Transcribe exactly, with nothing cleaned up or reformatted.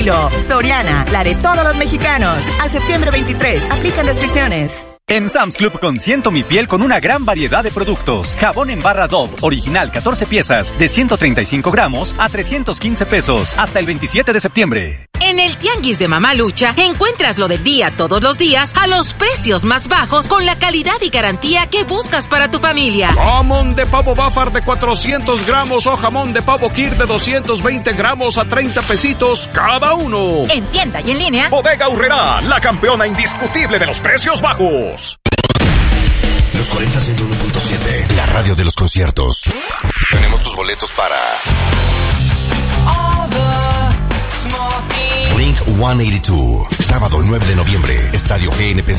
Soriana, la de todos los mexicanos. A septiembre veintitrés, aplican restricciones. En Sam's Club consiento mi piel con una gran variedad de productos. Jabón en barra Dove, original catorce piezas, de ciento treinta y cinco gramos a trescientos quince pesos, hasta el veintisiete de septiembre. En el Tianguis de Mamalucha encuentras lo del día todos los días a los precios más bajos con la calidad y garantía que buscas para tu familia. Jamón de pavo Bafar de cuatrocientos gramos o jamón de pavo Kir de doscientos veinte gramos a treinta pesitos cada uno. En tienda y en línea. Bodega Aurrerá, la campeona indiscutible de los precios bajos. Los cuarenta ciento uno punto siete, la radio de los conciertos. Tenemos tus boletos para Blink ciento ochenta y dos, sábado nueve de noviembre, Estadio G N P